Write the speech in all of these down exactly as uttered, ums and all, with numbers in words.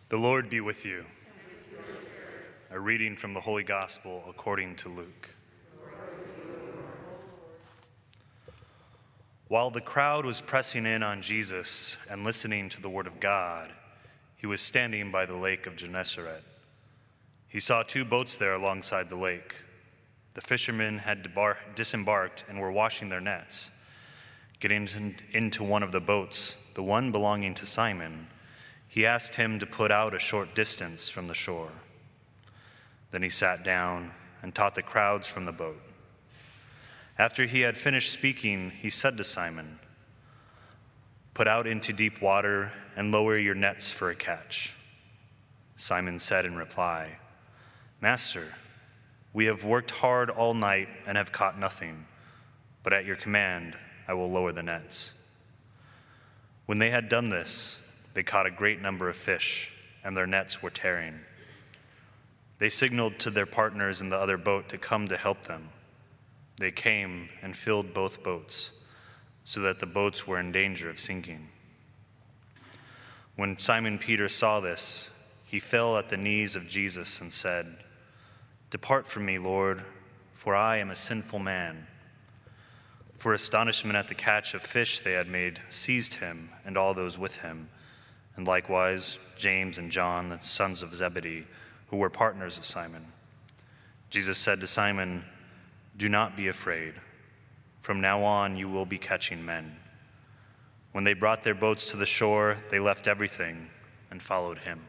The Lord be with you. A reading from the Holy Gospel according to Luke. While the crowd was pressing in on Jesus and listening to the word of God, he was standing by the lake of Gennesaret. He saw two boats there alongside the lake. The fishermen had debar- disembarked and were washing their nets. Getting into one of the boats, the one belonging to Simon, he asked him to put out a short distance from the shore. Then he sat down and taught the crowds from the boat. After he had finished speaking, he said to Simon, "Put out into deep water and lower your nets for a catch." Simon said in reply, "Master, we have worked hard all night and have caught nothing, but at your command I will lower the nets." When they had done this, they caught a great number of fish, and their nets were tearing. They signaled to their partners in the other boat to come to help them. They came and filled both boats, so that the boats were in danger of sinking. When Simon Peter saw this, he fell at the knees of Jesus and said, "Depart from me, Lord, for I am a sinful man." For astonishment at the catch of fish they had made seized him and all those with him, and likewise James and John, the sons of Zebedee, who were partners of Simon. Jesus said to Simon, "Do not be afraid. From now on you will be catching men." When they brought their boats to the shore, they left everything and followed him.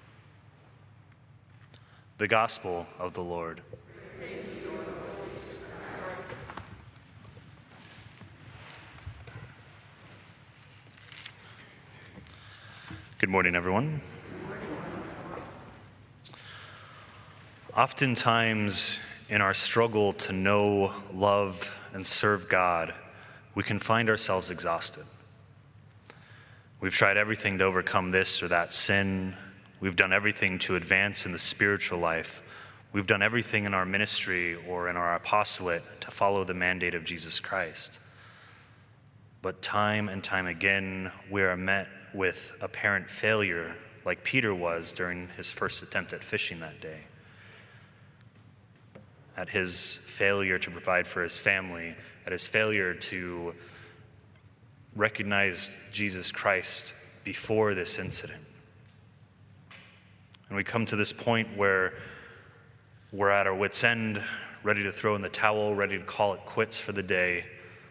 The Gospel of the Lord. Good morning, everyone. Oftentimes, in our struggle to know, love, and serve God, we can find ourselves exhausted. We've tried everything to overcome this or that sin. We've done everything to advance in the spiritual life. We've done everything in our ministry or in our apostolate to follow the mandate of Jesus Christ. But time and time again, we are met with apparent failure, like Peter was during his first attempt at fishing that day. At his failure to provide for his family, at his failure to recognize Jesus Christ before this incident. And we come to this point where we're at our wits' end, ready to throw in the towel, ready to call it quits for the day.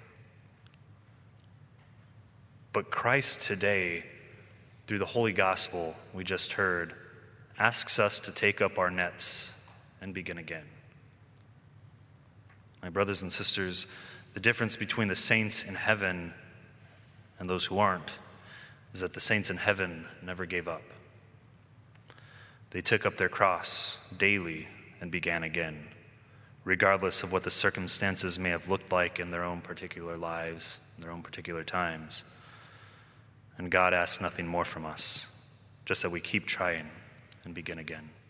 But Christ today, through the Holy Gospel we just heard, asks us to take up our nets and begin again. My brothers and sisters, the difference between the saints in heaven and those who aren't is that the saints in heaven never gave up. They took up their cross daily and began again, regardless of what the circumstances may have looked like in their own particular lives, in their own particular times. And God asks nothing more from us, just that we keep trying and begin again.